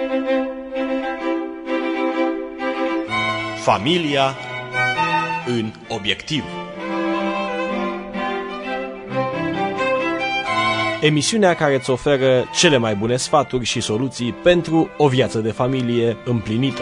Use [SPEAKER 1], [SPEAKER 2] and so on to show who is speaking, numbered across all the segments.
[SPEAKER 1] Familia în obiectiv. Emisiunea care îți oferă cele mai bune sfaturi și soluții pentru o viață de familie împlinită.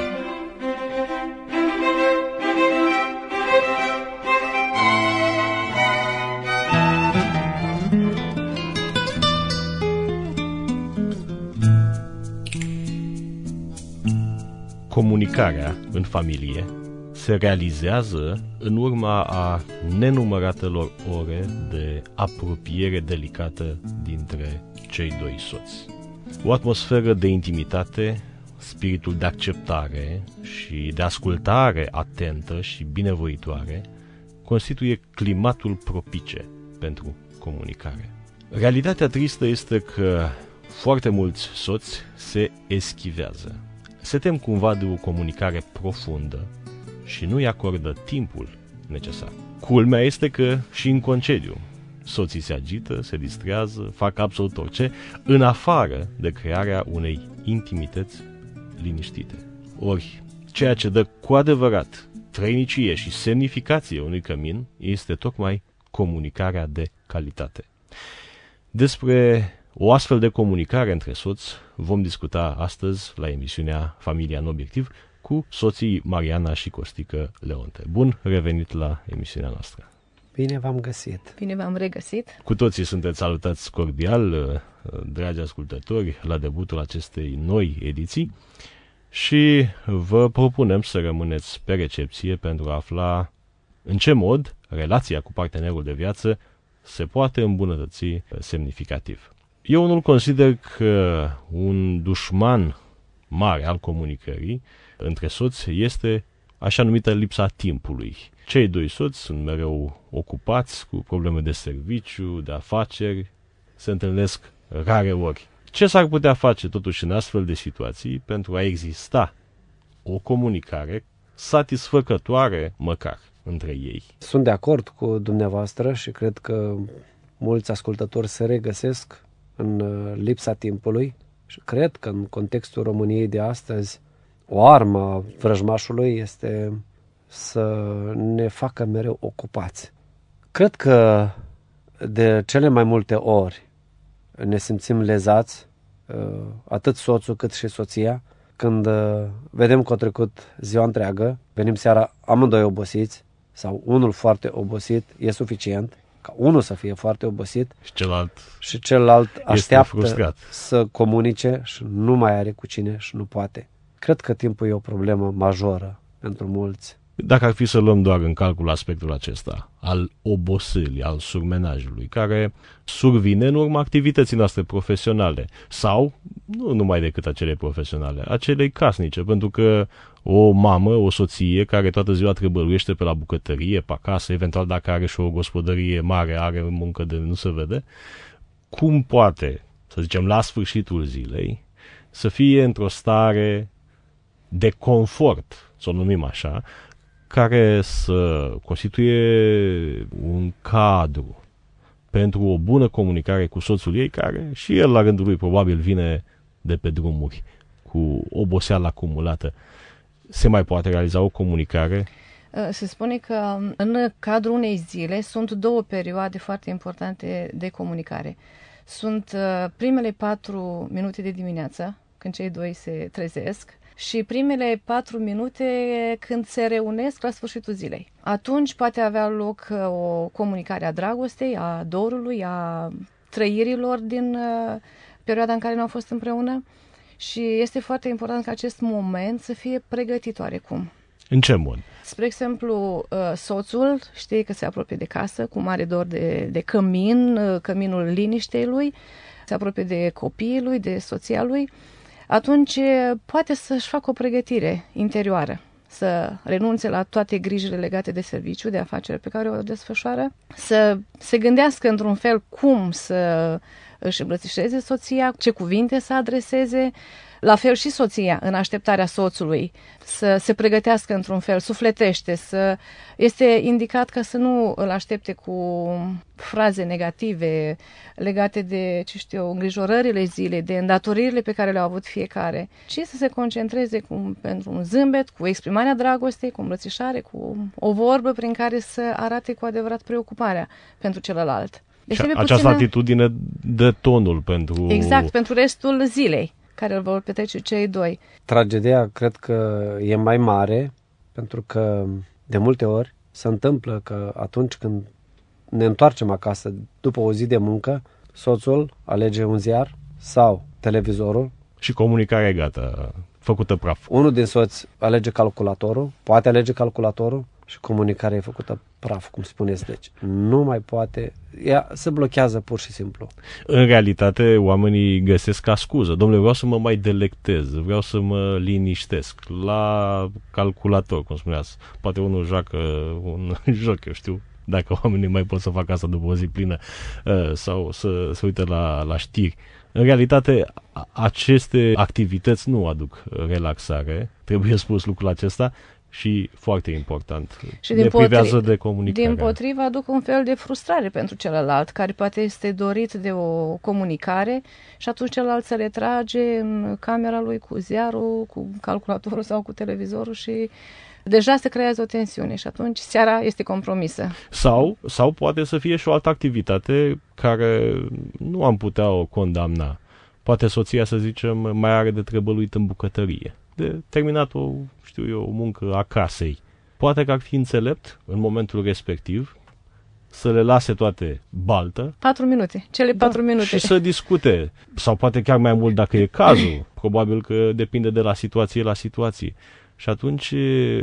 [SPEAKER 1] Comunicarea în familie se realizează în urma a nenumăratelor ore de apropiere delicată dintre cei doi soți. O atmosferă de intimitate, spiritul de acceptare și de ascultare atentă și binevoitoare constituie climatul propice pentru comunicare. Realitatea tristă este că foarte mulți soți se eschivează. Se tem cumva de o comunicare profundă și nu-i acordă timpul necesar. Culmea este că și în concediu soții se agită, se distrează, fac absolut orice, în afară de crearea unei intimități liniștite. Ori, ceea ce dă cu adevărat trăinicie și semnificație unui cămin este tocmai comunicarea de calitate. Despre o astfel de comunicare între soți vom discuta astăzi la emisiunea Familia în obiectiv cu soții Mariana și Costică Leonte. Bun revenit la emisiunea noastră!
[SPEAKER 2] Bine v-am găsit!
[SPEAKER 3] Bine v-am regăsit!
[SPEAKER 1] Cu toții sunteți salutați cordial, dragi ascultători, la debutul acestei noi ediții și vă propunem să rămâneți pe recepție pentru a afla în ce mod relația cu partenerul de viață se poate îmbunătăți semnificativ. Eu nu consider că un dușman mare al comunicării între soți este așa numită lipsa timpului. Cei doi soți sunt mereu ocupați cu probleme de serviciu, de afaceri, se întâlnesc rare ori. Ce s-ar putea face totuși în astfel de situații pentru a exista o comunicare satisfăcătoare măcar între ei?
[SPEAKER 2] Sunt de acord cu dumneavoastră și cred că mulți ascultători se regăsesc în lipsa timpului și cred că în contextul României de astăzi o armă a vrăjmașului este să ne facă mereu ocupați. Cred că de cele mai multe ori ne simțim lezați, atât soțul cât și soția, când vedem că a trecut ziua întreagă, venim seara amândoi obosiți sau unul foarte obosit, e suficient ca unul să fie foarte obosit și celălalt așteaptă să comunice și nu mai are cu cine și nu poate. Cred că timpul e o problemă majoră pentru mulți.
[SPEAKER 1] Dacă ar fi să luăm doar în calcul aspectul acesta, al oboselii, al surmenajului, care survine în urma activității noastre profesionale sau, nu numai decât acele profesionale, acelei casnice, pentru că o mamă, o soție care toată ziua trebăluiește pe la bucătărie, pe acasă, eventual dacă are și o gospodărie mare, are muncă de nu se vede, cum poate, să zicem, la sfârșitul zilei, să fie într-o stare de confort, să o numim așa, care să constituie un cadru pentru o bună comunicare cu soțul ei, care și el la rândul lui probabil vine de pe drumuri cu oboseală acumulată. Se mai poate realiza o comunicare?
[SPEAKER 3] Se spune că în cadrul unei zile sunt două perioade foarte importante de comunicare. Sunt primele 4 minute de dimineață, când cei doi se trezesc, și primele 4 minute când se reunesc la sfârșitul zilei. Atunci poate avea loc o comunicare a dragostei, a dorului, a trăirilor din perioada în care nu au fost împreună și este foarte important ca acest moment să fie pregătit oarecum.
[SPEAKER 1] În ce mod?
[SPEAKER 3] Spre exemplu, soțul știe că se apropie de casă cu mare dor de cămin, căminul liniștei lui, se apropie de copiii lui, de soția lui. Atunci poate să-și facă o pregătire interioară, să renunțe la toate grijile legate de serviciu, de afacere pe care o desfășoară, să se gândească într-un fel cum să își îmbrățișeze soția, ce cuvinte să adreseze, La fel și soția, în așteptarea soțului, să se pregătească într-un fel, sufletește, este indicat ca să nu îl aștepte cu fraze negative legate de, îngrijorările zilei, de îndatoririle pe care le-au avut fiecare, ci să se concentreze pentru un zâmbet, cu exprimarea dragostei, cu îmbrățișare, cu o vorbă prin care să arate cu adevărat preocuparea pentru celălalt. Deci
[SPEAKER 1] această atitudine dă tonul pentru...
[SPEAKER 3] Exact, pentru restul zilei care îl vor petrece cei doi.
[SPEAKER 2] Tragedia cred că e mai mare pentru că de multe ori se întâmplă că atunci când ne întoarcem acasă după o zi de muncă, soțul alege un ziar sau televizorul.
[SPEAKER 1] Și comunicarea e gata, făcută praf.
[SPEAKER 2] Unul din soți alege calculatorul, poate alege calculatorul și comunicarea e făcută praf, cum spuneți. Deci nu mai poate, ea se blochează pur și simplu.
[SPEAKER 1] În realitate, oamenii găsesc ca scuză. Dom'le, vreau să mă mai delectez, vreau să mă liniștesc. La calculator, cum spuneați, poate unul joacă un joc, eu știu, dacă oamenii mai pot să facă asta după o zi plină, sau să se uită la știri. În realitate, aceste activități nu aduc relaxare, trebuie spus lucrul acesta, și foarte important,
[SPEAKER 3] și
[SPEAKER 1] ne privează de comunicare.
[SPEAKER 3] Dimpotrivă aduc un fel de frustrare pentru celălalt, care poate este dorit de o comunicare și atunci celălalt se retrage în camera lui cu ziarul, cu calculatorul sau cu televizorul și deja se creează o tensiune și atunci seara este compromisă.
[SPEAKER 1] Sau poate să fie și o altă activitate care nu am putea o condamna. Poate soția, să zicem, mai are de trebăluit în bucătărie, de terminat o muncă a casei. Poate că ar fi înțelept, în momentul respectiv, să le lase toate baltă.
[SPEAKER 3] 4 minute, cele 4 minute.
[SPEAKER 1] Și să discute. Sau poate chiar mai mult dacă e cazul. Probabil că depinde de la situație la situație. Și atunci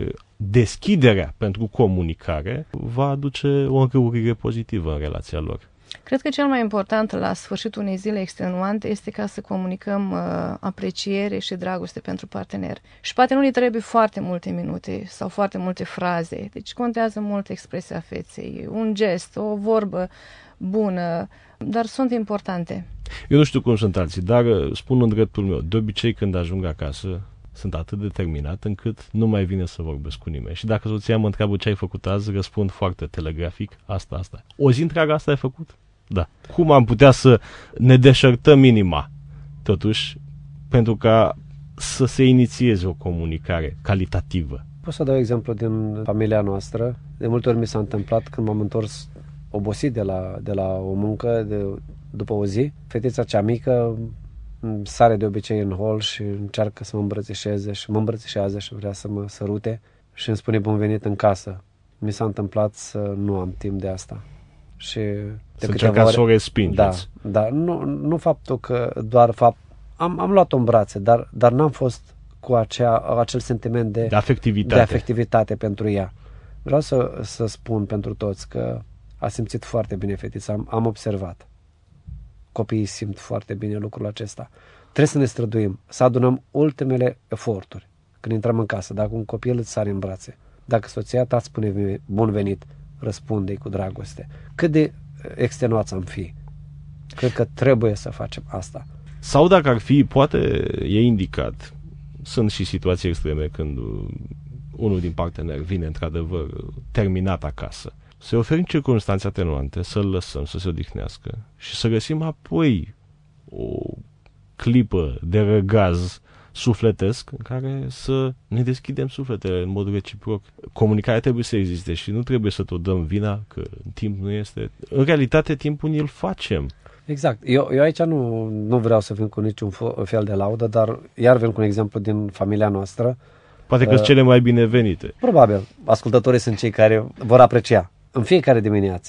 [SPEAKER 1] deschiderea pentru comunicare va aduce o înrăurire pozitivă în relația lor.
[SPEAKER 3] Cred că cel mai important la sfârșitul unei zile extenuante este ca să comunicăm apreciere și dragoste pentru partener. Și poate nu ne trebuie foarte multe minute sau foarte multe fraze. Deci contează mult expresia feței, un gest, o vorbă bună, dar sunt importante.
[SPEAKER 1] Eu nu știu cum sunt alții, dar spun în dreptul meu, de obicei când ajung acasă, sunt atât de determinat încât nu mai vine să vorbesc cu nimeni. Și dacă soția mă întreabă ce ai făcut azi, răspund foarte telegrafic, asta. O zi întreagă asta ai făcut? Da. Cum am putea să ne deșertăm inima, totuși, pentru ca să se inițieze o comunicare calitativă?
[SPEAKER 2] Pot să dau exemplu din familia noastră. De multe ori mi s-a întâmplat când m-am întors obosit de la o muncă, după o zi. Fetița cea mică sare de obicei în hol și încearcă să mă îmbrățișeze și mă îmbrățișează și vrea să mă sărute și îmi spune bun venit în casă. Mi s-a întâmplat să nu am timp de asta. Și
[SPEAKER 1] să încercați să o respingeți.
[SPEAKER 2] Da, nu faptul că doar am luat-o în brațe, dar n-am fost cu acel sentiment de afectivitate pentru ea. Vreau să spun pentru toți că a simțit foarte bine fetița, am observat. Copiii simt foarte bine lucrul acesta. Trebuie să ne străduim, să adunăm ultimele eforturi. Când intrăm în casă, dacă un copil îți sare în brațe, dacă soția ta îți spune bun venit, răspunde-i cu dragoste. Cât de extenuați am fi, cred că trebuie să facem asta.
[SPEAKER 1] Sau dacă ar fi, poate e indicat, sunt și situații extreme când unul din parteneri vine într-adevăr terminat acasă, să-i oferim circunstanțe atenuante, să-l lăsăm să se odihnească și să găsim apoi o clipă de răgaz sufletesc în care să ne deschidem sufletele în mod reciproc. Comunicarea trebuie să existe și nu trebuie să tot dăm vina că timp nu este. În realitate timpul îl facem.
[SPEAKER 2] Exact. Eu aici nu vreau să vin cu niciun fel de laudă, dar iar vin cu un exemplu din familia noastră.
[SPEAKER 1] Poate că sunt cele mai binevenite.
[SPEAKER 2] Probabil. Ascultătorii sunt cei care vor aprecia. În fiecare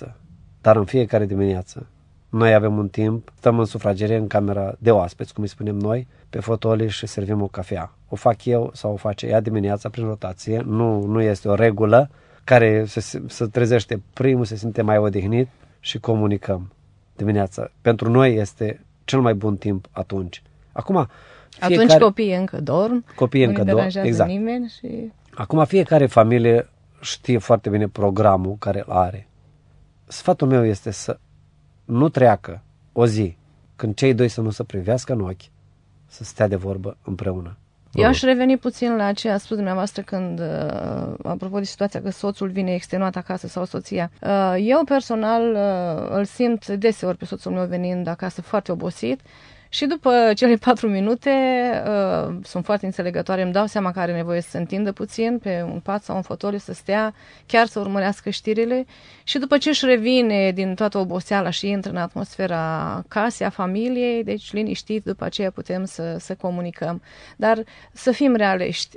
[SPEAKER 2] dimineață, noi avem un timp, stăm în sufragerie, în camera de oaspeți, cum îi spunem noi, pe fotolii și servim o cafea. O fac eu sau o face ea dimineața prin rotație. Nu este o regulă care se trezește primul, se simte mai odihnit și comunicăm dimineața. Pentru noi este cel mai bun timp atunci.
[SPEAKER 3] Atunci copiii încă dorm, nu deranjează
[SPEAKER 2] exact.
[SPEAKER 3] Nimeni și...
[SPEAKER 2] Acum fiecare familie știe foarte bine programul care îl are. Sfatul meu este să nu treacă o zi când cei doi să nu se privească în ochi, să stea de vorbă împreună.
[SPEAKER 3] Eu aș reveni puțin la ce a spus dumneavoastră când, apropo de situația că soțul vine extenuat acasă sau soția. Eu personal îl simt deseori pe soțul meu venind acasă foarte obosit și după cele 4 minute sunt foarte înțelegătoare, îmi dau seama că are nevoie să se întindă puțin pe un pat sau un fotoliu, să stea, chiar să urmărească știrile și după ce își revine din toată oboseala și intră în atmosfera casei, a familiei, deci liniștit, după aceea putem să comunicăm. Dar să fim realiști,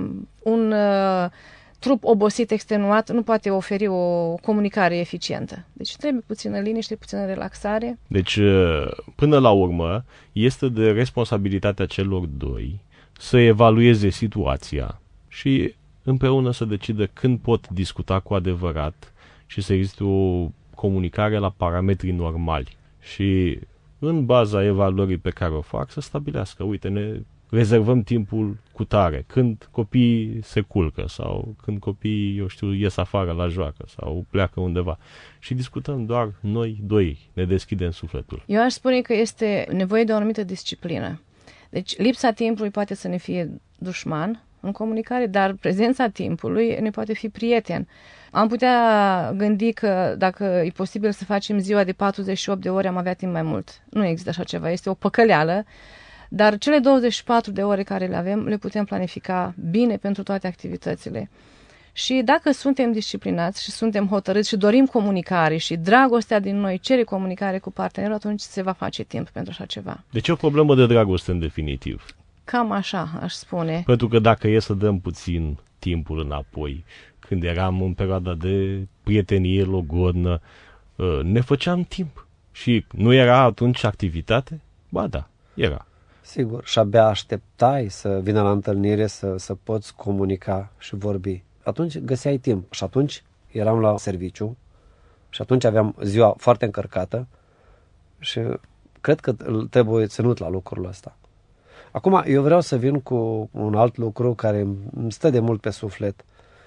[SPEAKER 3] un trup obosit, extenuat, nu poate oferi o comunicare eficientă. Deci trebuie puțină liniște, puțină relaxare.
[SPEAKER 1] Deci, până la urmă, este de responsabilitatea celor doi să evalueze situația și împreună să decidă când pot discuta cu adevărat și să existe o comunicare la parametrii normali. Și în baza evaluării pe care o fac, să stabilească, uite, ne rezervăm timpul cu tare, când copiii se culcă sau când copiii, eu știu, ies afară la joacă sau pleacă undeva și discutăm doar noi doi, ne deschidem sufletul.
[SPEAKER 3] Eu aș spune că este nevoie de o anumită disciplină. Deci lipsa timpului poate să ne fie dușman în comunicare, dar prezența timpului ne poate fi prieten. Am putea gândi că dacă e posibil să facem ziua de 48 de ore, am avea timp mai mult. Nu există așa ceva, este o păcăleală. Dar cele 24 de ore care le avem, le putem planifica bine pentru toate activitățile. Și dacă suntem disciplinați și suntem hotărâți și dorim comunicare și dragostea din noi cere comunicare cu partenerul, atunci se va face timp pentru așa ceva.
[SPEAKER 1] Deci e o problemă de dragoste în definitiv.
[SPEAKER 3] Cam așa aș spune.
[SPEAKER 1] Pentru că dacă e să dăm puțin timpul înapoi, când eram în perioada de prietenie logodnă, ne făceam timp. Și nu era atunci activitate? Ba da, era.
[SPEAKER 2] Sigur, și abia așteptai să vină la întâlnire să poți comunica și vorbi. Atunci găseai timp și atunci eram la serviciu și atunci aveam ziua foarte încărcată și cred că trebuie ținut la lucrul ăsta. Acum, eu vreau să vin cu un alt lucru care îmi stă de mult pe suflet.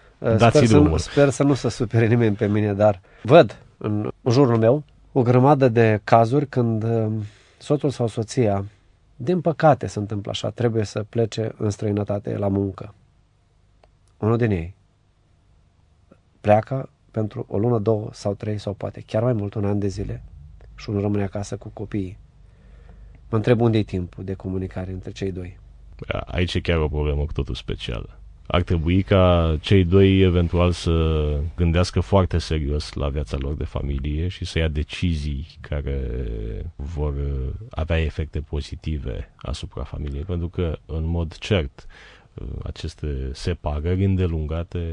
[SPEAKER 2] Sper să nu se supere nimeni pe mine, dar văd în jurul meu o grămadă de cazuri când soțul sau soția, din păcate se întâmplă așa, trebuie să plece în străinătate la muncă. Unul din ei pleacă pentru o lună, 2 sau 3 sau poate chiar mai mult, un an de zile și unul rămâne acasă cu copiii. Mă întreb unde e timpul de comunicare între cei doi.
[SPEAKER 1] Aici e chiar o problemă cu totul specială. Ar trebui ca cei doi eventual să gândească foarte serios la viața lor de familie și să ia decizii care vor avea efecte pozitive asupra familiei, pentru că, în mod cert, aceste separări îndelungate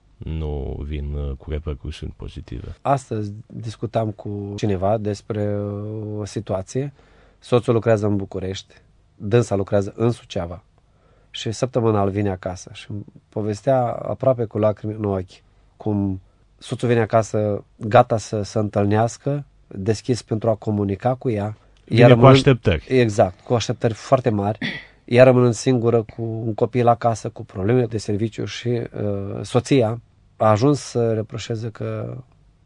[SPEAKER 1] nu vin cu repercusiuni pozitive.
[SPEAKER 2] Astăzi discutam cu cineva despre o situație. Soțul lucrează în București, dânsa lucrează în Suceava și săptămânal vine acasă și povestea aproape cu lacrimi în ochi cum soțul vine acasă gata să se întâlnească, deschis pentru a comunica cu ea.
[SPEAKER 1] Vine cu așteptări.
[SPEAKER 2] Exact, cu așteptări foarte mari. Ea rămânând singură cu un copil acasă, cu probleme de serviciu și soția a ajuns să reproșeze că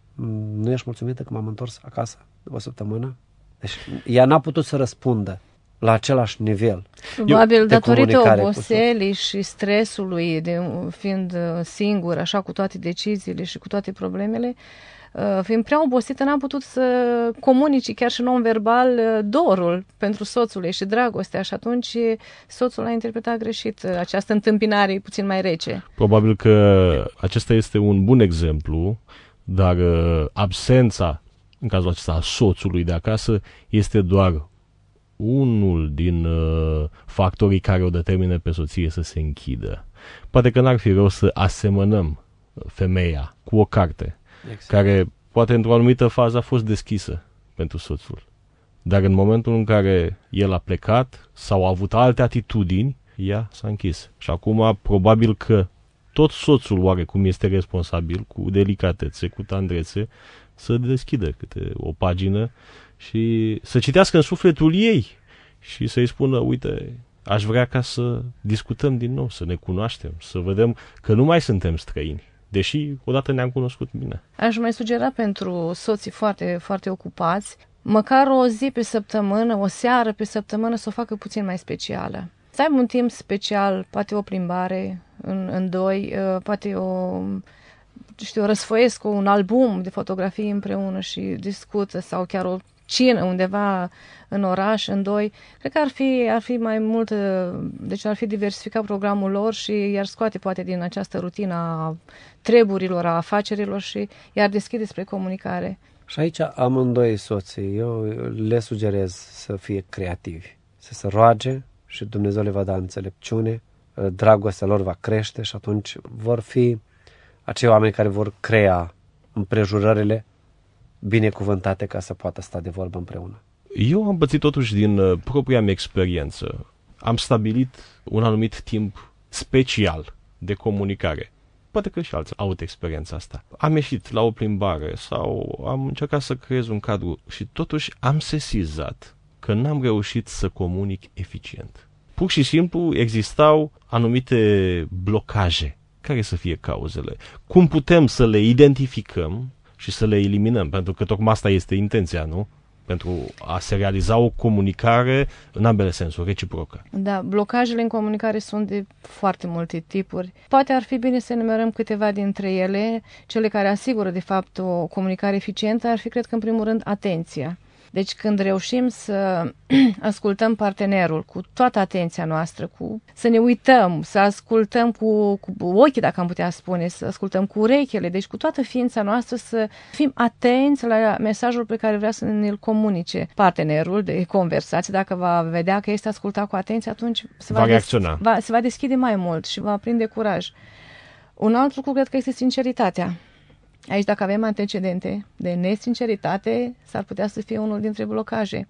[SPEAKER 2] nu ești mulțumită că m-am întors acasă după o săptămână? Deci ea n-a putut să răspundă la același nivel.
[SPEAKER 3] Probabil datorită oboselii și stresului, fiind singur, așa, cu toate deciziile și cu toate problemele, fiind prea obosită, n-a putut să comunice chiar și non-verbal dorul pentru soțul ei și dragostea și atunci soțul a interpretat greșit această întâmpinare puțin mai rece.
[SPEAKER 1] Probabil că acesta este un bun exemplu, dar absența, în cazul acesta, a soțului de acasă, este doar unul din factorii care o determină pe soție să se închidă. Poate că n-ar fi rău să asemănăm femeia cu o carte, exact, care poate într-o anumită fază a fost deschisă pentru soțul. Dar în momentul în care el a plecat sau a avut alte atitudini, ea s-a închis. Și acum probabil că tot soțul oarecum este responsabil, cu delicatețe, cu tandrețe, să deschidă câte o pagină și să citească în sufletul ei și să-i spună, uite, aș vrea ca să discutăm din nou, să ne cunoaștem, să vedem că nu mai suntem străini, deși odată ne-am cunoscut bine.
[SPEAKER 3] Aș mai sugera pentru soții foarte, foarte ocupați măcar o zi pe săptămână, o seară pe săptămână să o facă puțin mai specială. Să aibă un timp special, poate o plimbare în doi, poate răsfoiesc un album de fotografii împreună și discută, sau chiar o cină undeva în oraș, în doi. Cred că ar fi mai mult, deci ar fi diversificat programul lor și i-ar scoate poate din această rutină a treburilor, a afacerilor și i-ar deschide spre comunicare.
[SPEAKER 2] Și aici amândoi soții, eu le sugerez să fie creativi, să se roage și Dumnezeu le va da înțelepciune, dragostea lor va crește și atunci vor fi acei oameni care vor crea împrejurările binecuvântate ca să poată sta de vorbă împreună.
[SPEAKER 1] Eu am pățit totuși din propria mea experiență. Am stabilit un anumit timp special de comunicare. Poate că și alții au experiența asta. Am ieșit la o plimbare sau am încercat să creez un cadru și totuși am sesizat că n-am reușit să comunic eficient. Pur și simplu existau anumite blocaje. Care să fie cauzele? Cum putem să le identificăm și să le eliminăm? Pentru că tocmai asta este intenția, nu? Pentru a se realiza o comunicare în ambele sensuri, reciprocă.
[SPEAKER 3] Da, blocajele în comunicare sunt de foarte multe tipuri. Poate ar fi bine să enumerăm câteva dintre ele. Cele care asigură, de fapt, o comunicare eficientă ar fi, cred că, în primul rând, atenția. Deci când reușim să ascultăm partenerul cu toată atenția noastră, să ne uităm, să ascultăm cu ochii, dacă am putea spune, să ascultăm cu urechile, deci cu toată ființa noastră să fim atenți la mesajul pe care vrea să ne-l comunice partenerul de conversație. Dacă va vedea că este ascultat cu atenție, atunci se va deschide mai mult și va prinde curaj. Un alt lucru cred că este sinceritatea. Aici, dacă avem antecedente de nesinceritate, s-ar putea să fie unul dintre blocaje.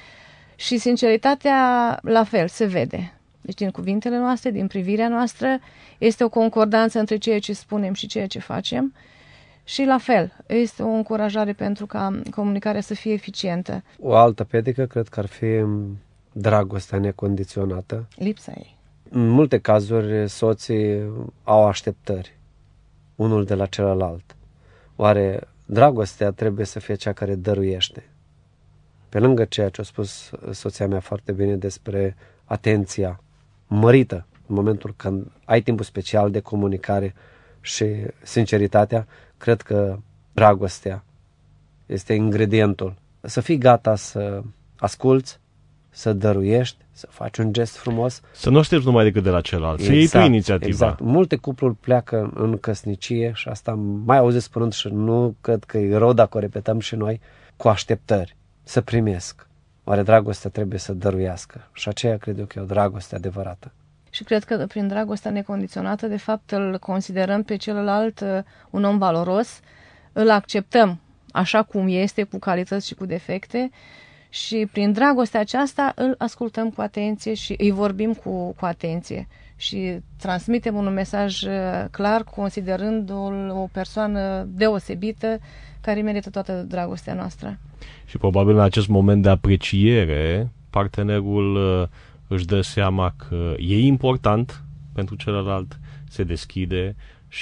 [SPEAKER 3] Și sinceritatea, la fel, se vede. Deci din cuvintele noastre, din privirea noastră, este o concordanță între ceea ce spunem și ceea ce facem. Și la fel, este o încurajare pentru ca comunicarea să fie eficientă.
[SPEAKER 2] O altă pedică cred că ar fi dragostea necondiționată.
[SPEAKER 3] Lipsa ei.
[SPEAKER 2] În multe cazuri, soții au așteptări unul de la celălalt. Oare dragostea trebuie să fie cea care dăruiește? Pe lângă ceea ce a spus soția mea foarte bine despre atenția mărită în momentul când ai timpul special de comunicare și sinceritatea, cred că dragostea este ingredientul. Să fii gata să asculți, să dăruiești, să faci un gest frumos.
[SPEAKER 1] Să nu aștepți numai decât de la celălalt, să iei tu inițiativa.
[SPEAKER 2] Exact. Multe cupluri pleacă în căsnicie și asta mai auzit spunând și nu cred că e rău dacă o repetăm și noi, cu așteptări, să primesc. Oare dragostea trebuie să dăruiască și aceea cred eu că e o dragoste adevărată.
[SPEAKER 3] Și cred că prin dragostea necondiționată, de fapt, îl considerăm pe celălalt un om valoros, îl acceptăm așa cum este, cu calități și cu defecte, și prin dragostea aceasta îl ascultăm cu atenție și îi vorbim cu atenție și transmitem un mesaj clar, considerându-l o persoană deosebită care merită toată dragostea noastră.
[SPEAKER 1] Și probabil în acest moment de apreciere, partenerul își dă seama că e important pentru celălalt, se deschide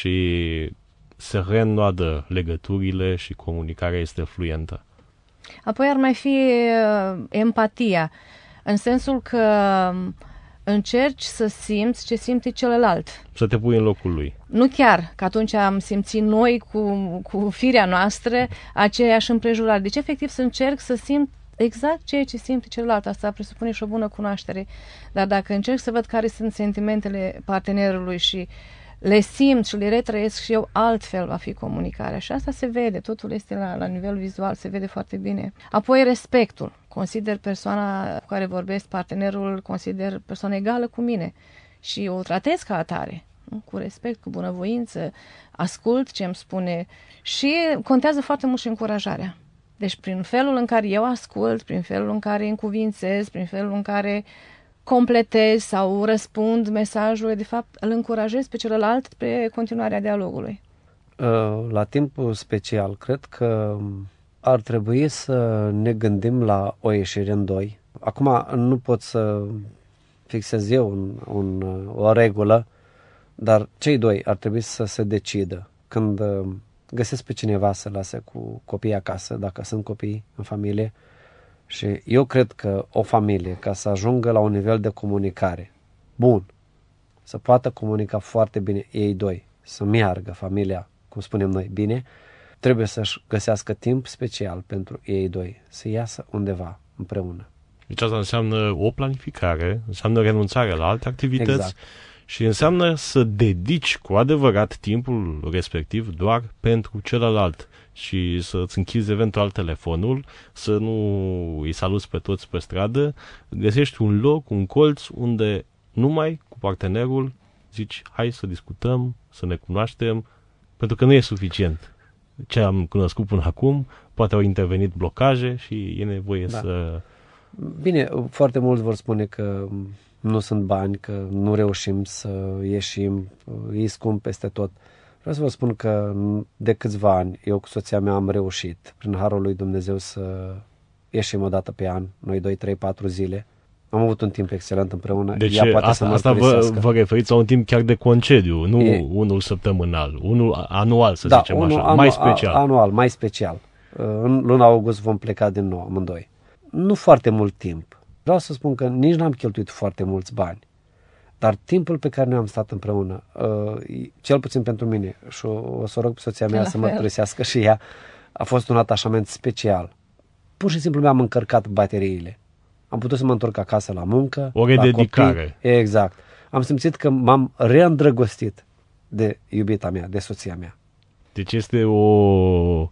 [SPEAKER 1] și se reînnoadă legăturile și comunicarea este fluentă.
[SPEAKER 3] Apoi ar mai fi empatia, în sensul că încerci să simți ce simte celălalt.
[SPEAKER 1] Să te pui în locul lui.
[SPEAKER 3] Nu chiar, că atunci am simțit noi cu firea noastră aceeași împrejurare. Deci efectiv să încerc să simt exact ceea ce simte celălalt. Asta presupune și o bună cunoaștere. Dar dacă încerc să văd care sunt sentimentele partenerului și le simt și le retrăiesc și eu, altfel va fi comunicarea. Și asta se vede, totul este la nivel vizual, se vede foarte bine. Apoi respectul. Consider persoana cu care vorbesc, partenerul, consider persoană egală cu mine și o tratez ca atare, nu? Cu respect, cu bunăvoință, ascult ce îmi spune și contează foarte mult și încurajarea. Deci prin felul în care eu ascult, prin felul în care încuvințez, prin felul în care completez sau răspund mesajul, de fapt îl încurajez pe celălalt pe continuarea dialogului.
[SPEAKER 2] La timpul special, cred că ar trebui să ne gândim la o ieșire în doi. Acum nu pot să fixez eu o regulă, dar cei doi ar trebui să se decidă când găsesc pe cineva să lase cu copiii acasă, dacă sunt copii în familie, Și eu cred că o familie, ca să ajungă la un nivel de comunicare bun, să poată comunica foarte bine ei doi, să meargă familia, cum spunem noi, bine, trebuie să-și găsească timp special pentru ei doi, să iasă undeva împreună.
[SPEAKER 1] Deci asta înseamnă o planificare, înseamnă renunțarea la alte activități,
[SPEAKER 2] Exact.
[SPEAKER 1] și înseamnă să dedici cu adevărat timpul respectiv doar pentru celălalt și să-ți închizi eventual telefonul, să nu îi saluți pe toți pe stradă, găsești un loc, un colț unde numai cu partenerul zici hai să discutăm, să ne cunoaștem, pentru că nu e suficient. Ce am cunoscut până acum, poate au intervenit blocaje și e nevoie să...
[SPEAKER 2] Bine, foarte mulți vor spune că nu sunt bani, că nu reușim să ieșim, e scump peste tot. Vreau să vă spun că de câțiva ani, eu cu soția mea am reușit, prin harul lui Dumnezeu, să ieșim o dată pe an, noi 2, 3, 4 zile. Am avut un timp excelent împreună.
[SPEAKER 1] Deci
[SPEAKER 2] ea poate
[SPEAKER 1] asta vă referiți la un timp chiar de concediu, nu unul săptămânal, unul anual, să zicem așa, mai special.
[SPEAKER 2] Anual, mai special. În luna august vom pleca din nou, amândoi. Nu foarte mult timp. Vreau să spun că nici n-am cheltuit foarte mulți bani, dar timpul pe care noi am stat împreună, cel puțin pentru mine, și o să rog pe soția mea să mărturisească și ea, a fost un atașament special. Pur și simplu mi-am încărcat bateriile. Am putut să mă întorc acasă la muncă,
[SPEAKER 1] o rededicare.
[SPEAKER 2] Copii. Exact. Am simțit că m-am reîndrăgostit de iubita mea, de soția mea.
[SPEAKER 1] Deci este o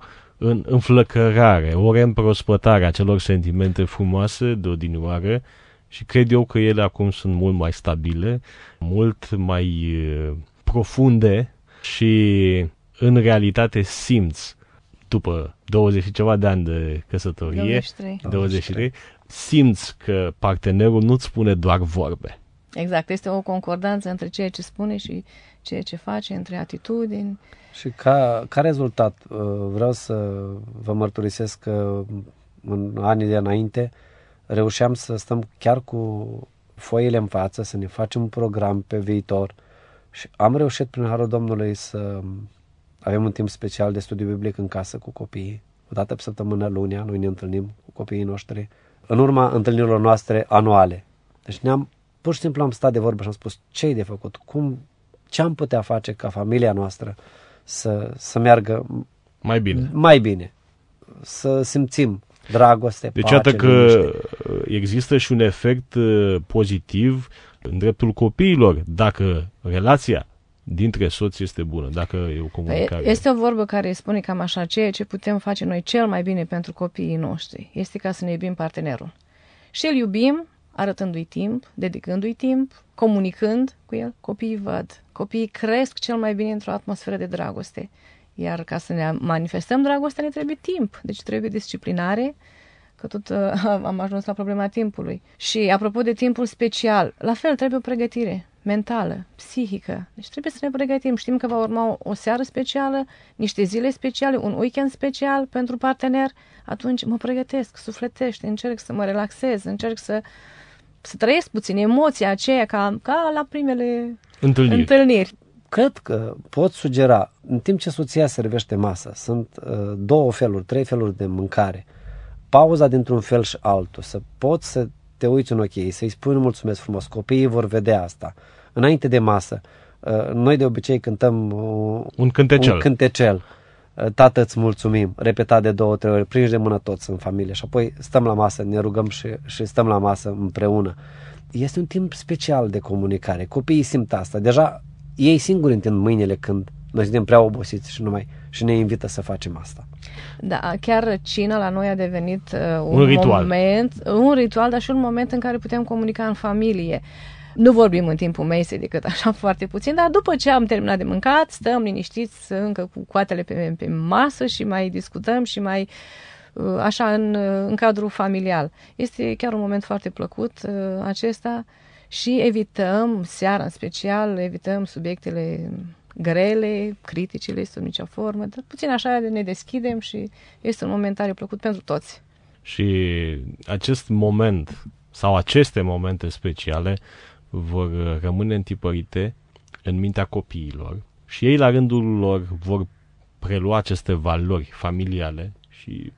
[SPEAKER 1] înflăcărare, o reîmprospătare a celor sentimente frumoase de odinioară și cred eu că ele acum sunt mult mai stabile, mult mai profunde și în realitate simți, după 20 și ceva de ani de căsătorie, 23, simți că partenerul nu-ți spune doar vorbe.
[SPEAKER 3] Exact, este o concordanță între ceea ce spune și ceea ce face, între atitudini.
[SPEAKER 2] Și ca rezultat vreau să vă mărturisesc că în anii de înainte reușeam să stăm chiar cu foile în față, să ne facem un program pe viitor și am reușit prin harul Domnului să avem un timp special de studiu biblic în casă cu copiii. O dată pe săptămână, lunea, noi ne întâlnim cu copiii noștri în urma întâlnirilor noastre anuale. Deci pur și simplu am stat de vorbă și am spus ce-i de făcut, ce am putea face ca familia noastră să meargă mai bine, să simțim dragoste,
[SPEAKER 1] deci
[SPEAKER 2] pace,
[SPEAKER 1] iată că
[SPEAKER 2] liniște.
[SPEAKER 1] Există și un efect pozitiv în dreptul copiilor, dacă relația dintre soți este bună, dacă e o comunicare.
[SPEAKER 3] Este o vorbă care spune cam așa, ceea ce putem face noi cel mai bine pentru copiii noștri este ca să ne iubim partenerul. Și îl iubim arătându-i timp, dedicându-i timp, comunicând cu el, copiii văd. Copiii cresc cel mai bine într-o atmosferă de dragoste. Iar ca să ne manifestăm dragostea ne trebuie timp, deci trebuie disciplinare, că tot am ajuns la problema timpului. Și apropo de timpul special, la fel trebuie o pregătire mentală, psihică. Deci trebuie să ne pregătim. Știm că va urma o seară specială, niște zile speciale, un weekend special pentru partener. Atunci mă pregătesc, sufletește, încerc să mă relaxez, încerc să trăiesc puțin emoția aceea ca la primele întâlniri.
[SPEAKER 2] Cred că pot sugera, în timp ce soția servește masa, sunt 2 feluri, 3 feluri de mâncare, pauza dintr-un fel și altul, să poți să te uiți în ochii ei, să-i spui un mulțumesc frumos, copiii vor vedea asta. Înainte de masă, noi de obicei cântăm
[SPEAKER 1] un
[SPEAKER 2] cântecel. Tată, îți mulțumim, repetat de 2-3 ori, prinși de mână toți în familie și apoi stăm la masă, ne rugăm și stăm la masă împreună. Este un timp special de comunicare, copiii simt asta, deja ei singuri întind mâinile când noi suntem prea obosiți și ne invită să facem asta.
[SPEAKER 3] Da, chiar cina la noi a devenit
[SPEAKER 1] un
[SPEAKER 3] ritual, dar și un moment în care putem comunica în familie. Nu vorbim în timpul mesei decât așa foarte puțin, dar după ce am terminat de mâncat, stăm liniștiți încă cu coatele pe masă și mai discutăm și mai așa în cadrul familial. Este chiar un moment foarte plăcut acesta și evităm, seara în special, evităm subiectele grele, criticile sub nicio formă, dar puțin așa ne deschidem și este un moment tare plăcut pentru toți.
[SPEAKER 1] Și acest moment sau aceste momente speciale vor rămâne întipărite în mintea copiilor și ei la rândul lor vor prelua aceste valori familiale și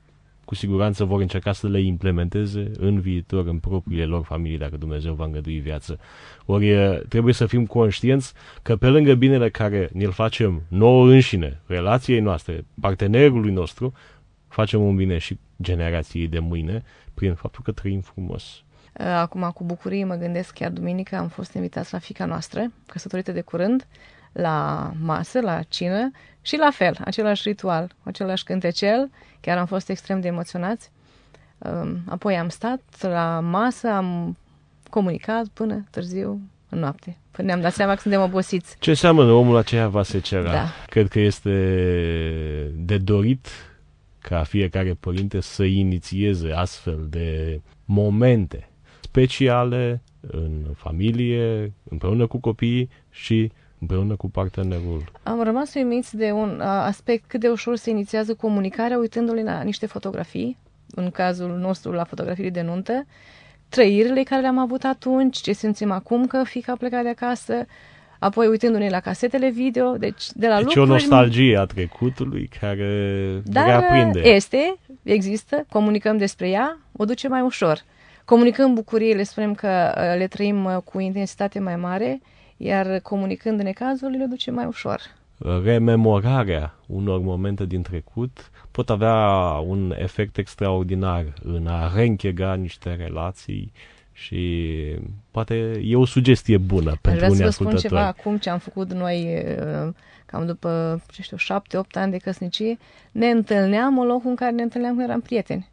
[SPEAKER 1] cu siguranță vor încerca să le implementeze în viitor, în propriile lor familii, dacă Dumnezeu va îngădui viață. Ori trebuie să fim conștienți că pe lângă binele care ne-l facem nouă înșine, relației noastre, partenerului nostru, facem un bine și generației de mâine prin faptul că trăim frumos.
[SPEAKER 3] Acum, cu bucurie, mă gândesc, chiar duminică am fost invitați la fiica noastră, căsătorită de curând, la masă, la cină și la fel, același ritual, același cântecel, chiar am fost extrem de emoționați. Apoi am stat la masă, am comunicat până târziu în noapte, până ne-am dat seama că suntem obosiți.
[SPEAKER 1] Ce înseamnă omul aceea va secera?
[SPEAKER 3] Da.
[SPEAKER 1] Cred că este de dorit ca fiecare părinte să inițieze astfel de momente speciale în familie, împreună cu copiii și împreună cu partenerul.
[SPEAKER 3] Am rămas uimiți de un aspect cât de ușor se inițiază comunicarea uitându-le la niște fotografii, în cazul nostru la fotografiile de nuntă, trăirile care le-am avut atunci, ce simțim acum că fiica a plecat de acasă, apoi uitându-ne la casetele video, deci de la lucruri...
[SPEAKER 1] o nostalgie a trecutului care reaprinde.
[SPEAKER 3] Există, comunicăm despre ea, o duce mai ușor. Comunicând bucurie, le spunem că le trăim cu intensitate mai mare, iar comunicând necazurile, le duce mai ușor.
[SPEAKER 1] Rememorarea unor momente din trecut pot avea un efect extraordinar în a reînchega niște relații și poate e o sugestie bună pentru unii ascultători.
[SPEAKER 3] Vreau să vă spun ceva acum ce am făcut noi, cam după, 7-8 ani de căsnicie, ne întâlneam în locul în care ne întâlneam când eram prieteni.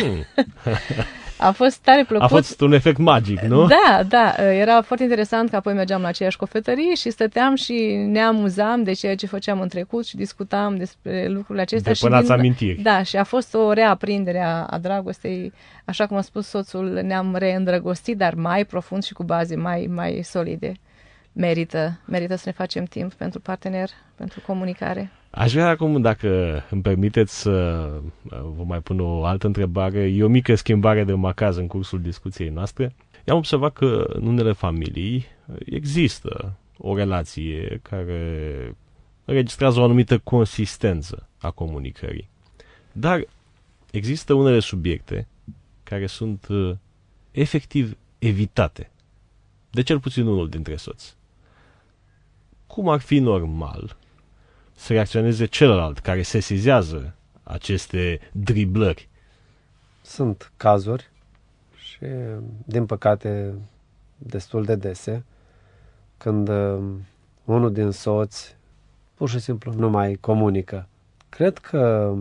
[SPEAKER 3] A fost tare plăcut.
[SPEAKER 1] A fost un efect magic, nu?
[SPEAKER 3] Da, era foarte interesant că apoi mergeam la aceeași cofetărie și stăteam și ne amuzam de ceea ce făceam în trecut și discutam despre lucrurile acestea.
[SPEAKER 1] Depănați amintiri.
[SPEAKER 3] Da, și a fost o reaprindere a dragostei, așa cum a spus soțul, ne-am reîndrăgostit, dar mai profund și cu baze mai solide. Merită să ne facem timp pentru partener, pentru comunicare.
[SPEAKER 1] Aș vrea acum, dacă îmi permiteți, să vă mai pun o altă întrebare. E o mică schimbare de macaz în cursul discuției noastre. I-am observat că în unele familii există o relație care înregistrează o anumită consistență a comunicării. Dar există unele subiecte care sunt efectiv evitate de cel puțin unul dintre soți. Cum ar fi normal să reacționeze celălalt care sesizează aceste driblări?
[SPEAKER 2] Sunt cazuri și, din păcate, destul de dese, când unul din soți pur și simplu nu mai comunică. Cred că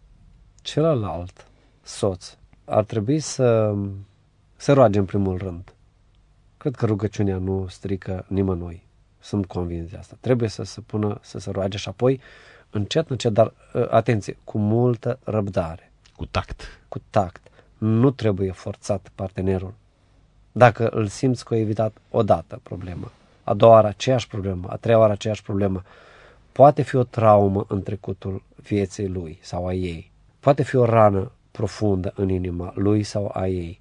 [SPEAKER 2] celălalt soț ar trebui să se roage în primul rând. Cred că rugăciunea nu strică nimănui. Sunt convins de asta. Trebuie să se pună, să se roage și apoi încet, dar atenție, cu multă răbdare.
[SPEAKER 1] Cu tact.
[SPEAKER 2] Cu tact. Nu trebuie forțat partenerul. Dacă îl simți că a evitat odată problema, a doua oară aceeași problemă, a treia oară aceeași problemă, poate fi o traumă în trecutul vieții lui sau a ei. Poate fi o rană profundă în inima lui sau a ei.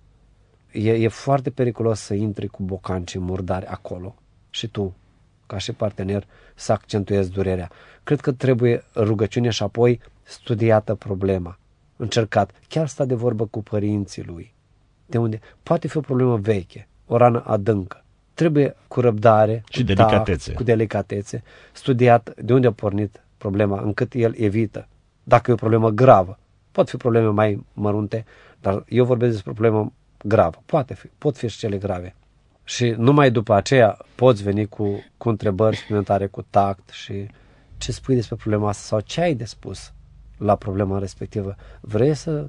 [SPEAKER 2] E foarte periculos să intri cu bocancii murdari acolo și tu, ca și partener, să accentuezi durerea. Cred că trebuie rugăciune și apoi studiată problema, încercat, chiar sta de vorbă cu părinții lui. De unde? Poate fi o problemă veche, o rană adâncă. Trebuie cu răbdare,
[SPEAKER 1] și delicatețe.
[SPEAKER 2] Cu delicatețe, studiat de unde a pornit problema, încât el evită. Dacă e o problemă gravă, pot fi probleme mai mărunte, dar eu vorbesc despre o problemă gravă. Pot fi și cele grave. Și numai după aceea poți veni cu întrebări suplimentare, cu tact și ce spui despre problema asta sau ce ai de spus la problema respectivă. Vrei să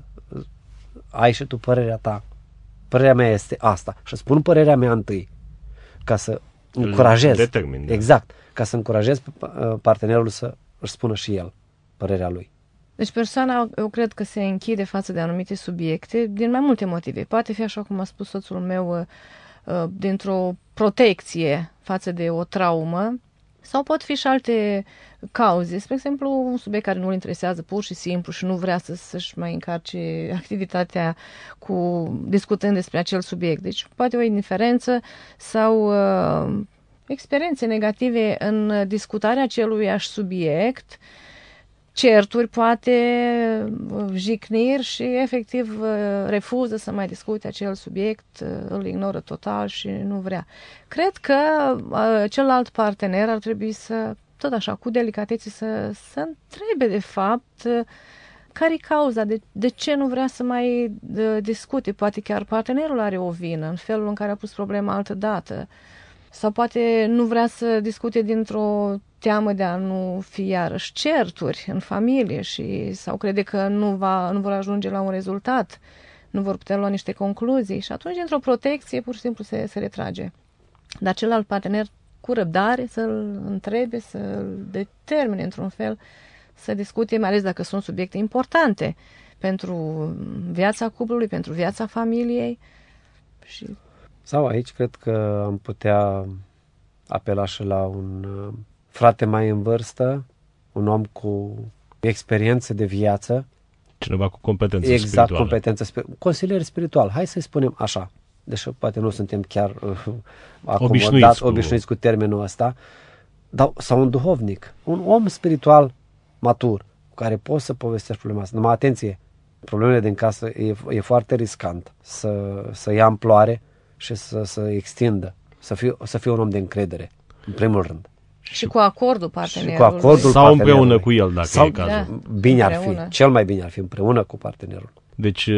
[SPEAKER 2] ai și tu părerea ta. Părerea mea este asta. Și spun părerea mea întâi ca să încurajez.
[SPEAKER 1] Determin, da.
[SPEAKER 2] Exact. Ca să încurajez partenerul să își spună și el părerea lui.
[SPEAKER 3] Deci persoana, eu cred că se închide față de anumite subiecte din mai multe motive. Poate fi, așa cum a spus soțul meu, dintr-o protecție față de o traumă, sau pot fi și alte cauze. Spre exemplu, un subiect care nu-l interesează pur și simplu și nu vrea să-și mai încarce activitatea discutând despre acel subiect. Deci poate o indiferență sau experiențe negative în discutarea aceluiași subiect certuri, poate jicniri și efectiv refuză să mai discute acel subiect, îl ignoră total și nu vrea. Cred că celălalt partener ar trebui să, tot așa, cu delicatețe, să întrebe de fapt care-i cauza, de ce nu vrea să mai discute. Poate chiar partenerul are o vină în felul în care a pus problema altă dată. Sau poate nu vrea să discute dintr-o teamă de a nu fi iarăși certuri în familie sau crede că nu vor ajunge la un rezultat, nu vor putea lua niște concluzii și atunci, dintr-o protecție, pur și simplu se retrage. Dar celălalt partener, cu răbdare, să-l întrebe, să-l determine într-un fel, să discute, mai ales dacă sunt subiecte importante pentru viața cuplului, pentru viața familiei.
[SPEAKER 2] Sau aici cred că am putea apela și la un frate mai în vârstă, un om cu experiență de viață.
[SPEAKER 1] Cineva cu competență
[SPEAKER 2] spirituală.
[SPEAKER 1] Exact,
[SPEAKER 2] competență consilier spiritual. Hai să-i spunem așa, deși poate nu suntem chiar obișnuiți cu termenul ăsta, sau un duhovnic, un om spiritual matur, cu care poți să povestești problema asta. Numai atenție, problemele din casă e foarte riscant să ia amploare și să extindă, să fie un om de încredere, în primul rând.
[SPEAKER 3] Și cu acordul partenerului.
[SPEAKER 1] Sau împreună cu el, dacă e cazul.
[SPEAKER 2] Da, bine împreună. Ar fi, cel mai bine ar fi împreună cu partenerul.
[SPEAKER 1] Deci,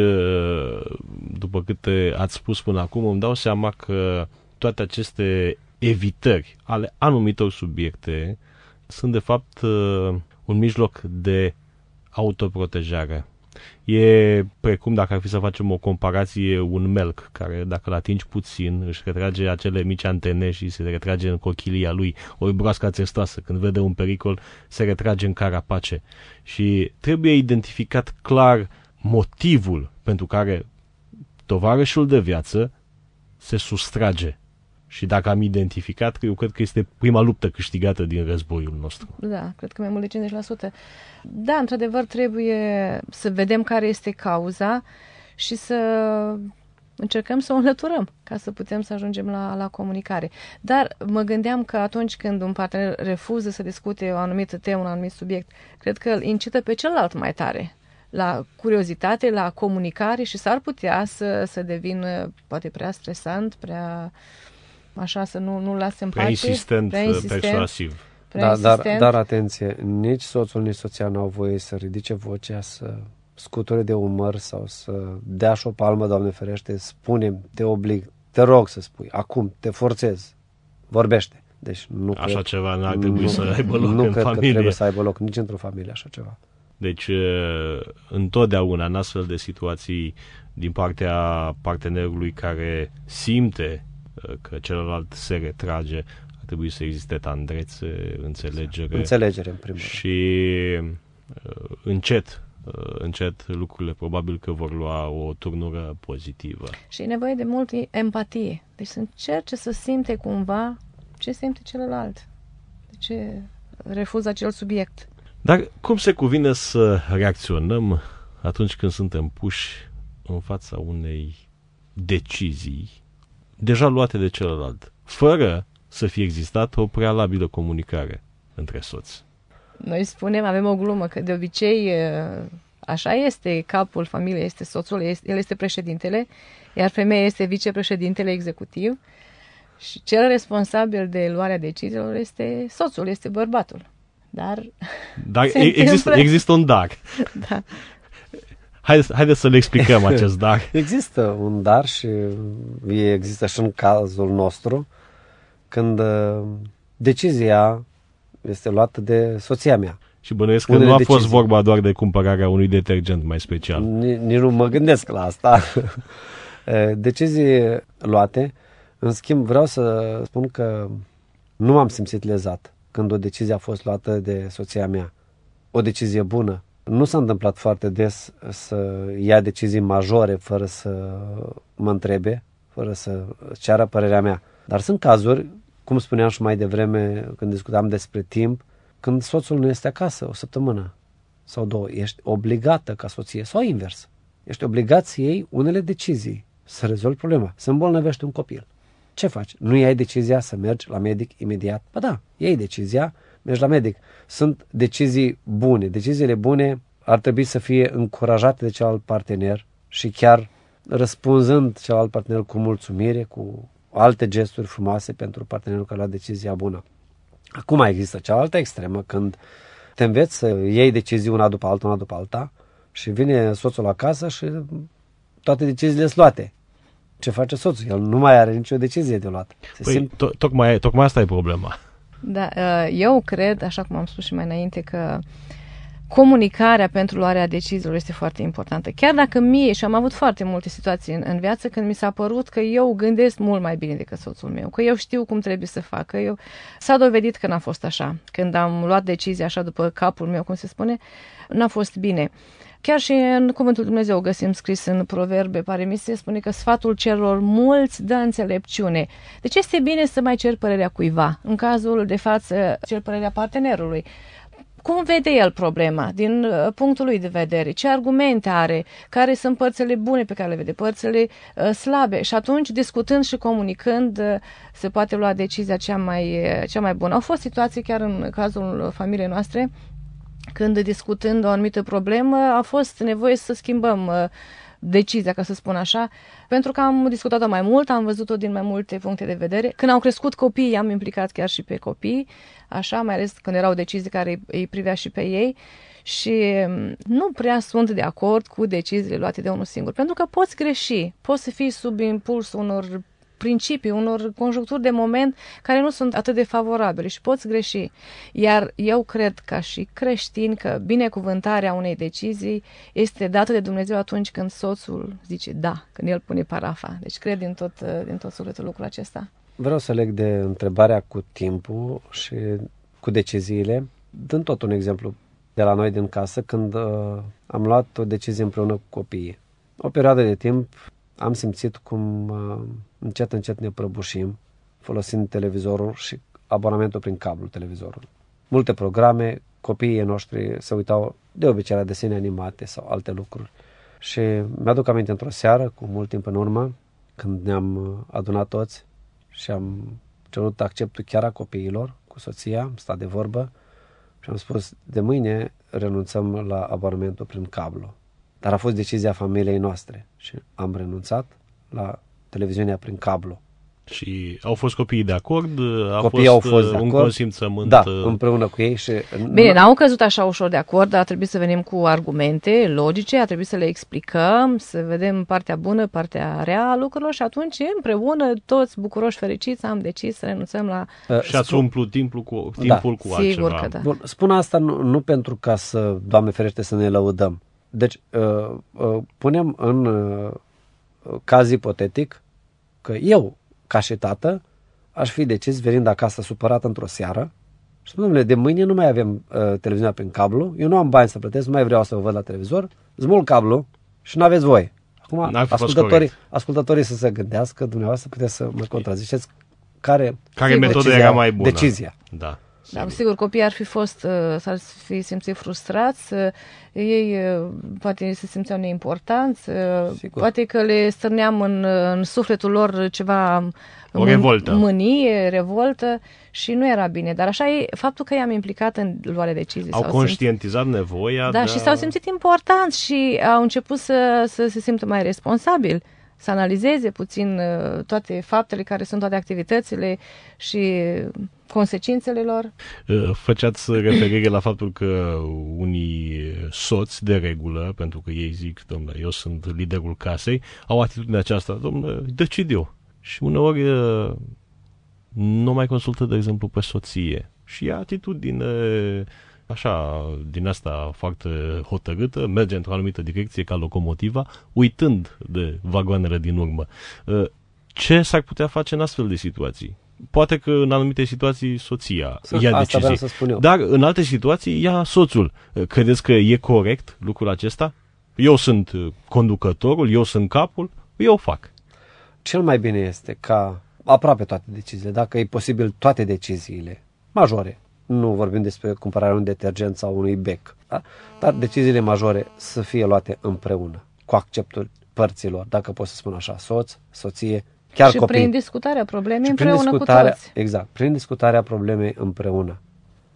[SPEAKER 1] după câte ați spus până acum, îmi dau seama că toate aceste evitări ale anumitor subiecte sunt, de fapt, un mijloc de autoprotejare. E precum, dacă ar fi să facem o comparație, un melc care, dacă îl atingi puțin, își retrage acele mici antene și se retrage în cochilia lui. Ori broasca țestoasă, când vede un pericol, se retrage în carapace. Și trebuie identificat clar motivul pentru care tovarășul de viață se sustrage. Și dacă am identificat, eu cred că este prima luptă câștigată din războiul nostru.
[SPEAKER 3] Da, cred că mai mult de 50%. Da, într-adevăr, trebuie să vedem care este cauza și să încercăm să o înlăturăm ca să putem să ajungem la comunicare. Dar mă gândeam că atunci când un partener refuză să discute o anumită temă, un anumit subiect, cred că îl incită pe celălalt mai tare la curiozitate, la comunicare și s-ar putea să devină poate prea stresant, prea așa, să nu lase în pace.
[SPEAKER 1] Insistent, persuasiv.
[SPEAKER 2] Dar atenție, nici soțul, nici soția nu au voie să ridice vocea, să scuture de umăr sau să dea și o palmă, Doamne ferește, spune-mi, te oblig, te rog să spui, acum, te forțez, vorbește. Deci
[SPEAKER 1] așa ceva n-ar trebui să aibă loc în familie.
[SPEAKER 2] Nu cred că trebuie să aibă loc nici într-o familie așa ceva.
[SPEAKER 1] Deci, întotdeauna, în astfel de situații, din partea partenerului care simte că celălalt se retrage, ar trebui să existe tandrețe, înțelegere.
[SPEAKER 2] Înțelegere, în primul rând.
[SPEAKER 1] Și încet lucrurile probabil că vor lua o turnură pozitivă.
[SPEAKER 3] Și e nevoie de multă empatie. Deci să încerce să simte cumva ce simte celălalt. De ce refuză acel subiect.
[SPEAKER 1] Dar cum se cuvine să reacționăm atunci când suntem puși în fața unei decizii deja luate de celălalt, fără să fie existat o prealabilă comunicare între soți?
[SPEAKER 3] Noi spunem, avem o glumă, că de obicei așa este, capul familiei este soțul, el este președintele, iar femeia este vicepreședintele executiv și cel responsabil de luarea deciziilor este soțul, este bărbatul. Dar
[SPEAKER 1] există un dar.
[SPEAKER 3] Da.
[SPEAKER 1] Haideți să le explicăm acest dar.
[SPEAKER 2] Există un dar și există și în cazul nostru, când decizia este luată de soția mea.
[SPEAKER 1] Și bănuiesc că nu a fost vorba doar de cumpărarea unui detergent mai special.
[SPEAKER 2] Nici nu mă gândesc la asta. Decizii luate. În schimb, vreau să spun că nu m-am simțit lezat când o decizie a fost luată de soția mea. O decizie bună. Nu s-a întâmplat foarte des să ia decizii majore fără să mă întrebe, fără să ceară părerea mea. Dar sunt cazuri, cum spuneam și mai devreme când discutam despre timp, când soțul nu este acasă o săptămână sau două. Ești obligată ca soție sau invers. Ești obligat să iei unele decizii, să rezolvi problema, să îmbolnăvești un copil. Ce faci? Nu iei decizia să mergi la medic imediat? Ba da, iei decizia mergi la medic. Sunt decizii bune. Deciziile bune ar trebui să fie încurajate de celălalt partener și chiar răspunzând celălalt partener cu mulțumire, cu alte gesturi frumoase pentru partenerul care a luat decizia bună. Acum există cealaltă extremă, când te înveți să iei decizii una după alta și vine soțul acasă și toate deciziile sunt luate. Ce face soțul? El nu mai are nicio decizie de luat.
[SPEAKER 1] Tocmai asta e problema.
[SPEAKER 3] Da, eu cred, așa cum am spus și mai înainte, că comunicarea pentru luarea deciziilor este foarte importantă. Chiar dacă mie, și am avut foarte multe situații în viață când mi s-a părut că eu gândesc mult mai bine decât soțul meu, că eu știu cum trebuie să fac, s-a dovedit că n-a fost așa. Când am luat decizia așa după capul meu, cum se spune, n-a fost bine. Chiar și în Cuvântul Dumnezeu găsim scris în Proverbe, pare mi se spune că sfatul celor mulți dă înțelepciune. Deci este bine să mai cer părerea cuiva. În cazul de față, cer părerea partenerului. Cum vede el problema din punctul lui de vedere? Ce argumente are? Care sunt părțile bune pe care le vede? Părțile slabe? Și atunci, discutând și comunicând, se poate lua decizia cea mai bună. Au fost situații chiar în cazul familiei noastre, când discutând o anumită problemă, a fost nevoie să schimbăm decizia, ca să spun așa, pentru că am discutat-o mai mult, am văzut-o din mai multe puncte de vedere. Când au crescut copiii, am implicat chiar și pe copii, așa, mai ales când erau decizii care îi privea și pe ei, și nu prea sunt de acord cu deciziile luate de unul singur, pentru că poți greși, poți să fii sub impulsul unor principii, unor conjuncturi de moment care nu sunt atât de favorabile și poți greși. Iar eu cred, ca și creștin, că binecuvântarea unei decizii este dată de Dumnezeu atunci când soțul zice da, când el pune parafa. Deci cred din tot sufletul lucrul acesta.
[SPEAKER 2] Vreau să leg de întrebarea cu timpul și cu deciziile, dând tot un exemplu de la noi din casă, când am luat o decizie împreună cu copiii. O perioadă de timp am simțit cum încet ne prăbușim folosind televizorul și abonamentul prin cablu televizorului. Multe programe, copiii noștri se uitau de obicei la desene animate sau alte lucruri. Și mi-aduc aminte într-o seară, cu mult timp în urmă, când ne-am adunat toți și am cerut acceptul chiar a copiilor cu soția, am stat de vorbă și am spus, de mâine renunțăm la abonamentul prin cablu. Dar a fost decizia familiei noastre și am renunțat la televiziunea prin cablu.
[SPEAKER 1] Și au fost copiii de acord?
[SPEAKER 2] Copiii au fost de
[SPEAKER 1] un
[SPEAKER 2] acord.
[SPEAKER 1] consimțământ?
[SPEAKER 2] Da, împreună cu ei. Și
[SPEAKER 3] bine, n-au căzut așa ușor de acord, dar a trebuit să venim cu argumente logice, a trebuit să le explicăm, să vedem partea bună, partea rea a lucrurilor și atunci împreună, toți bucuroși, fericiți, am decis să renunțăm la...
[SPEAKER 1] Și ați umplut timpul cu
[SPEAKER 3] sigur
[SPEAKER 1] altceva.
[SPEAKER 3] Că da.
[SPEAKER 2] Bun, spun asta nu pentru ca să, Doamne ferește, să ne lăudăm. Deci, punem în caz ipotetic că eu, ca și tată, aș fi decis venind acasă supărat într-o seară și spun, domnule, de mâine nu mai avem televiziunea prin cablu, eu nu am bani să plătesc, nu mai vreau să vă văd la televizor, smulg cablu și nu aveți voie. Acum, ascultătorii să se gândească, dumneavoastră puteți să mă contraziceți care
[SPEAKER 1] metodă era mai bună.
[SPEAKER 2] Decizia.
[SPEAKER 1] Da.
[SPEAKER 3] Da, sigur, copiii ar fi fost, s-ar fi simțit frustrați, ei poate se simțeau neimportanți, poate că le stârneam în sufletul lor ceva mânie, revoltă și nu era bine. Dar așa e faptul că i-am implicat în luarea decizii.
[SPEAKER 1] Au conștientizat nevoia.
[SPEAKER 3] Da, și s-au simțit importanți și au început să se simtă mai responsabili, să analizeze puțin toate faptele care sunt, toate activitățile și consecințele lor.
[SPEAKER 1] Făceați referire la faptul că unii soți, de regulă, pentru că ei zic, domnule, eu sunt liderul casei, au atitudinea aceasta, domnule, decid eu. Și uneori nu mai consultă, de exemplu, pe soție. Și e atitudine așa, din asta foarte hotărâtă, merge într-o anumită direcție ca locomotiva, uitând de vagoanele din urmă. Ce s-ar putea face în astfel de situații? Poate că în anumite situații soția ia decizii, dar în alte situații ia soțul. Credeți că e corect lucrul acesta? Eu sunt conducătorul, eu sunt capul, eu fac.
[SPEAKER 2] Cel mai bine este ca aproape toate deciziile, dacă e posibil toate deciziile majore, nu vorbim despre cumpărarea unui detergent sau unui bec, da? Dar deciziile majore să fie luate împreună, cu acceptul părților, dacă pot să spun așa, soț, soție, chiar
[SPEAKER 3] și
[SPEAKER 2] copii.
[SPEAKER 3] prin discutarea problemei împreună cu toți.
[SPEAKER 2] Exact, prin discutarea problemei împreună.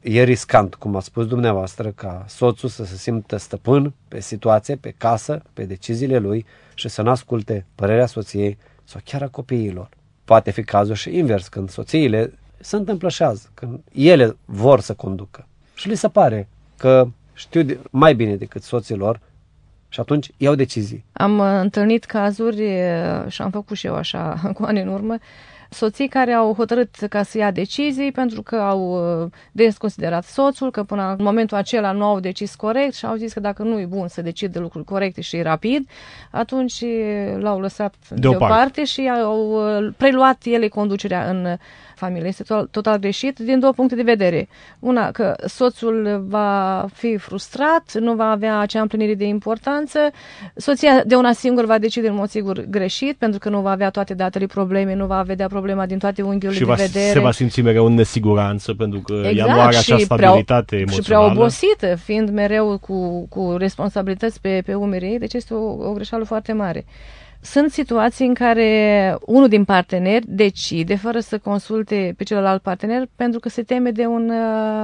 [SPEAKER 2] e riscant, cum a spus dumneavoastră, ca soțul să se simtă stăpân pe situație, pe casă, pe deciziile lui și să nu asculte părerea soției sau chiar a copiilor. Poate fi cazul și invers, când soțiile se întâmplășează, când ele vor să conducă și li se pare că știu mai bine decât soților și atunci iau decizii.
[SPEAKER 3] Am întâlnit cazuri și am făcut și eu așa cu ani în urmă, soții care au hotărât ca să ia decizii pentru că au desconsiderat soțul, că până în momentul acela nu au decis corect și au zis că dacă nu e bun să decide lucruri corecte și rapid, atunci l-au lăsat deoparte și au preluat ele conducerea în familie. Este total greșit din două puncte de vedere. Una, că soțul va fi frustrat, nu va avea acea împlinire de importanță, soția de una singură va decide în mod sigur greșit, pentru că nu va avea toate datele probleme, nu va vedea problema din toate unghiurile de vedere.
[SPEAKER 1] Se va simți mereu în nesiguranță, pentru că ea nu are acea stabilitate emoțională.
[SPEAKER 3] Și prea obosită, fiind mereu cu responsabilități pe umerii ei, deci este o greșeală foarte mare. Sunt situații în care unul din parteneri decide fără să consulte pe celălalt partener pentru că se teme de un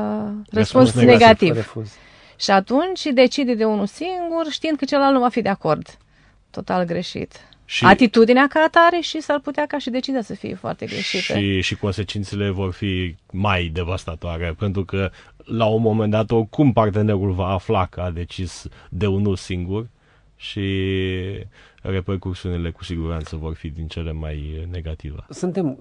[SPEAKER 3] răspuns negativ. Și atunci decide de unul singur știind că celălalt nu va fi de acord. Total greșit. Și atitudinea ca atare și s-ar putea ca și decizia să fie foarte greșită.
[SPEAKER 1] Și consecințele vor fi mai devastatoare, pentru că la un moment dat oricum partenerul va afla că a decis de unul singur și repercursiunile cu siguranță vor fi din cele mai negative.
[SPEAKER 2] Suntem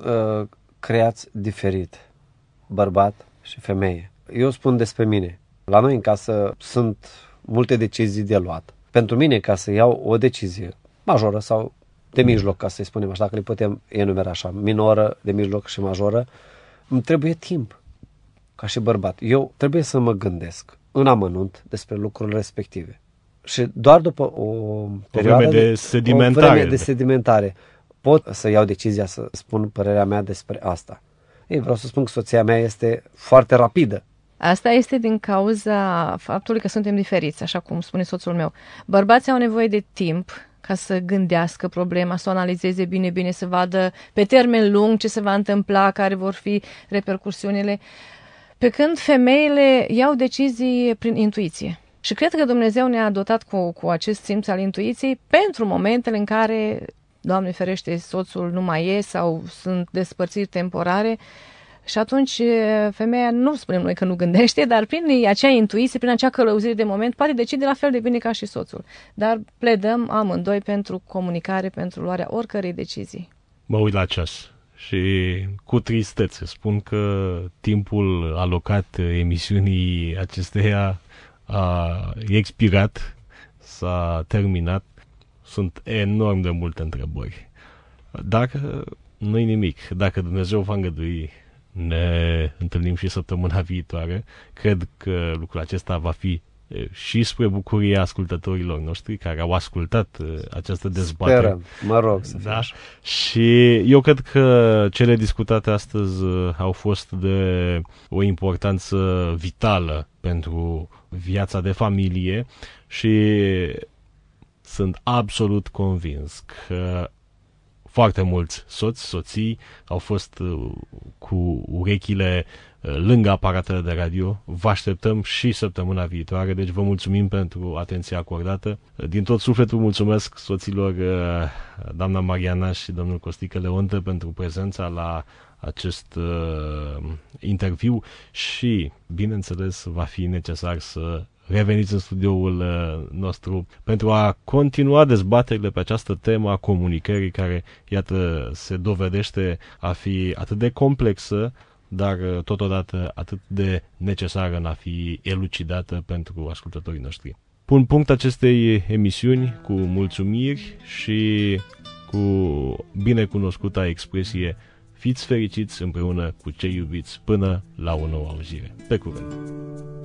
[SPEAKER 2] creați diferit, bărbat și femeie. Eu spun despre mine. La noi în casă sunt multe decizii de luat. Pentru mine, ca să iau o decizie majoră sau de mijloc, ca să-i spunem așa, dacă le putem enumera așa, minoră, de mijloc și majoră, îmi trebuie timp ca și bărbat. Eu trebuie să mă gândesc în amănunt despre lucrurile respective. Și doar după o perioadă de sedimentare pot să iau decizia să spun părerea mea despre asta. Ei, vreau să spun că soția mea este foarte rapidă.
[SPEAKER 3] Asta este din cauza faptului că suntem diferiți, așa cum spune soțul meu. Bărbații au nevoie de timp ca să gândească problema, să o analizeze bine, să vadă pe termen lung ce se va întâmpla, care vor fi repercursiunile, pe când femeile iau decizii prin intuiție. Și cred că Dumnezeu ne-a dotat cu acest simț al intuiției pentru momentele în care, Doamne ferește, soțul nu mai e sau sunt despărțiri temporare. Și atunci femeia, nu spunem noi că nu gândește, dar prin acea intuiție, prin acea călăuzire de moment, poate decide la fel de bine ca și soțul. Dar pledăm amândoi pentru comunicare, pentru luarea oricărei decizii.
[SPEAKER 1] Mă uit la ceas și cu tristețe spun că timpul alocat emisiunii acesteia e expirat, s-a terminat. Sunt enorm de multe întrebări. Dacă nu-i nimic, dacă Dumnezeu va îngădui, ne întâlnim și săptămâna viitoare. Cred că lucrul acesta va fi și spre bucuria ascultătorilor noștri care au ascultat această dezbatere.
[SPEAKER 2] Sperăm, mă rog să fie așa.
[SPEAKER 1] Și eu cred că cele discutate astăzi au fost de o importanță vitală pentru viața de familie și sunt absolut convins că foarte mulți soții au fost cu urechile lângă aparatele de radio. Vă așteptăm și săptămâna viitoare, deci vă mulțumim pentru atenția acordată. Din tot sufletul mulțumesc soților doamna Mariana și domnul Costică Leontă pentru prezența la acest interviu și, bineînțeles, va fi necesar să reveniți în studioul nostru pentru a continua dezbaterile pe această temă a comunicării care, iată, se dovedește a fi atât de complexă, dar totodată atât de necesară în a fi elucidată pentru ascultătorii noștri. Pun punct acestei emisiuni cu mulțumiri și cu binecunoscuta expresie: fiți fericiți împreună cu cei iubiți până la o nouă auzire. Pe curând!